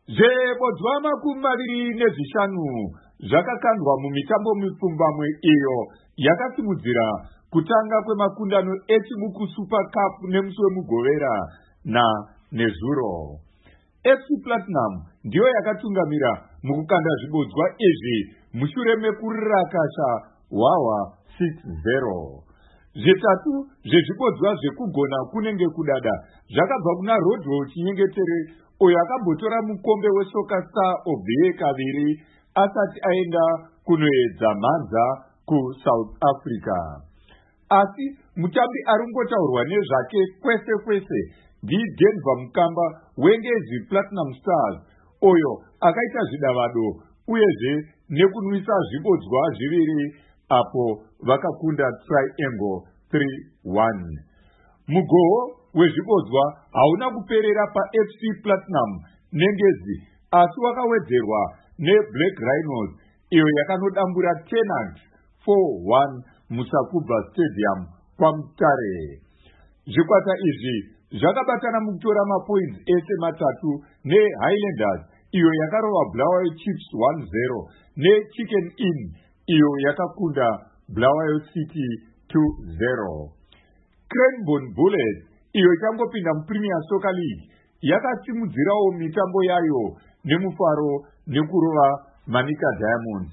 Zvebodzwa 25 zvakakandwa mumitambo mipfumbamwe iyo yakasimudzira kutanga kwemakundano echibuku Super Cup nemusi wemugovera nezuro. FC Platinum ndiyo yakatungamira mukukanda zvibodzwa izvi mushure mekurakasha Wawa 6-0. Zvitatu zvezvibodzwa zvekugona kunenge kudada zvakabva kuna Rodwell Chinyengetere uyo akambotora mukombe weSoccer Star obve kaviri asati aenda kunoedza mhanza kuSouth Africa. Asi mutambi aringotaurwa nezvake kwese kwese ndiDenver Mukamba weNgezi Platinum Stars uyo akaita zvidavado uyezve nekunwisa zvibodzwa zviviri apo vakakunda Triangle 3-1. Mugoho wezvibodzwa hauna kuperera paFC Platinum neNgezi asi wakawedzerwa neBlack Rhinos iyo yakanodambura Tenant 4-1 muSakubva Stadium kwaMutare. Zvikwata izvi zvakabatana mukutora mapoints ese matatu neHighlanders iyo yakarova Bulawayo Chiefs 1-0 neChicken Inn iyo yakakunda Bulawayo City 2-0. Cranbourne Bullets iyo ichangopinda muPremier Soccer League yakasimudzirawo mitambo yayo nemufaro nekurova Manica Diamonds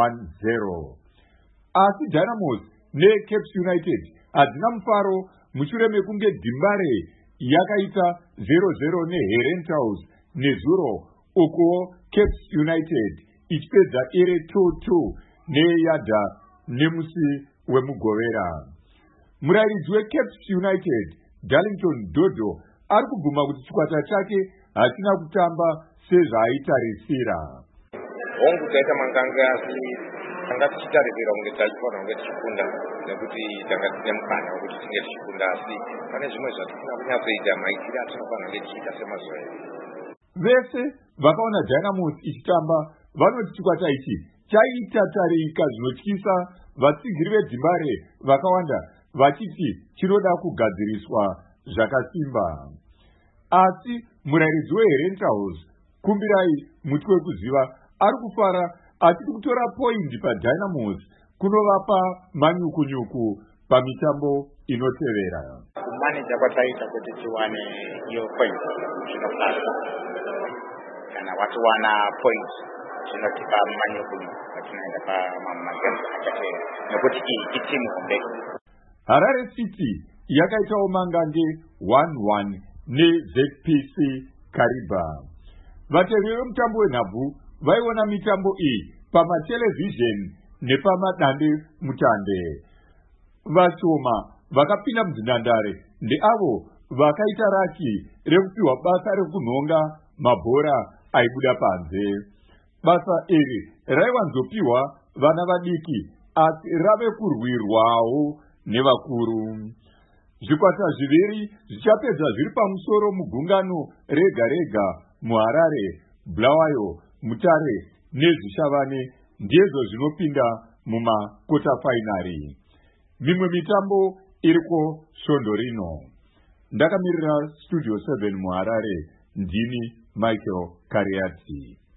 1-0. Asi Dynamos neCaps United hadzina mufaro mushure mekunge Dimbare yakaita 0-0 neHerentals nezuro uko Caps United ichipedza ire 2-2 neYada nemusi wemugovera. Murairidzi weCaps United Darlington Dodo ari kubvuma kuti chikwata chake hachina kutamba sezvaaitarisira. Hongu taita manganga asi tanga tichitarisira kunge taifanira kunge tichikunda nekuti tanga tine mukana wekuti tinge tichikunda asi pane zvimwe zvatisina kunyatsoita maitiro atinofanira kunge tichiita semazuva edu. Vese vakaona Dynamos ichitamba vanoti chikwata ichi chaitatarika zvinotyisa, vatsigiri veDimbare vakawanda vachiti chinoda kugadziriswa zvakasimba. Asi murairidzi weHerentals Kumbirai muti wekuziva ari kufara achiri kutora poindi paDynamos kunovapa manyukunyuku pamitambo inotevera. Kumaneja kwataita kuti tiwane iyo point zvinofara kana watiwana point zvinotipa manyukunyuku patinoenda pamagames achatevera nekuti iyi itimu hombe. Harare City yakaitawo mangange 1-1 neZPC Kariba. Vateveri vemutambo wenhabvu vaiona mitambo iyi pamatelevhizheni nepamadande mutande. Vashoma vakapinda mudzinhandare ndeavo vakaita raki rekupiwa basa rekunhonga mabhora aibuda panze. Basa iri raiwanzopiwa vana vadiki asi rave kurwirwawo nevakuru. Zvikwata zviviri zvichapedza zviri pamusoro mugungano rega rega muHarare, Bulawayo, Mutare neZvishavane ndizvo zvinopinda mumakota fainari. Mimwe mitambo iriko svondo rino. Ndakamirira Studio 7 muHarare, ndini Michael Kariati.